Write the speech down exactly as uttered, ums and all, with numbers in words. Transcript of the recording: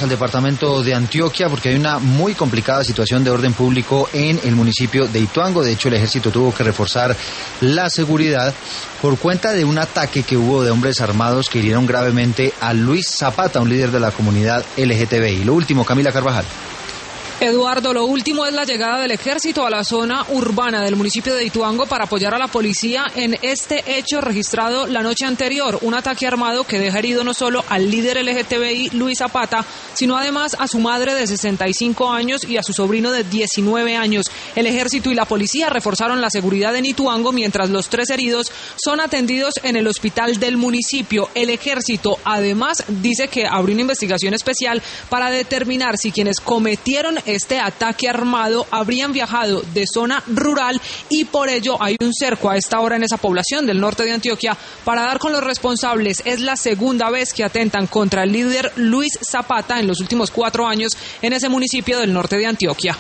Al departamento de Antioquia, porque hay una muy complicada situación de orden público en el municipio de Ituango. De hecho, el ejército tuvo que reforzar la seguridad por cuenta de un ataque que hubo de hombres armados que hirieron gravemente a Luis Zapata, un líder de la comunidad L G T B I. Lo último, Camila Carvajal. Eduardo, lo último es la llegada del ejército a la zona urbana del municipio de Ituango para apoyar a la policía en este hecho registrado la noche anterior, un ataque armado que deja herido no solo al líder L G T B I Luis Zapata, sino además a su madre de sesenta y cinco años y a su sobrino de diecinueve años. El ejército y la policía reforzaron la seguridad en Ituango, mientras los tres heridos son atendidos en el hospital del municipio. El ejército además dice que abrió una investigación especial para determinar si quienes cometieron este ataque armado habrían viajado de zona rural y por ello hay un cerco a esta hora en esa población del norte de Antioquia para dar con los responsables. Es la segunda vez que atentan contra el líder Luis Zapata en los últimos cuatro años en ese municipio del norte de Antioquia.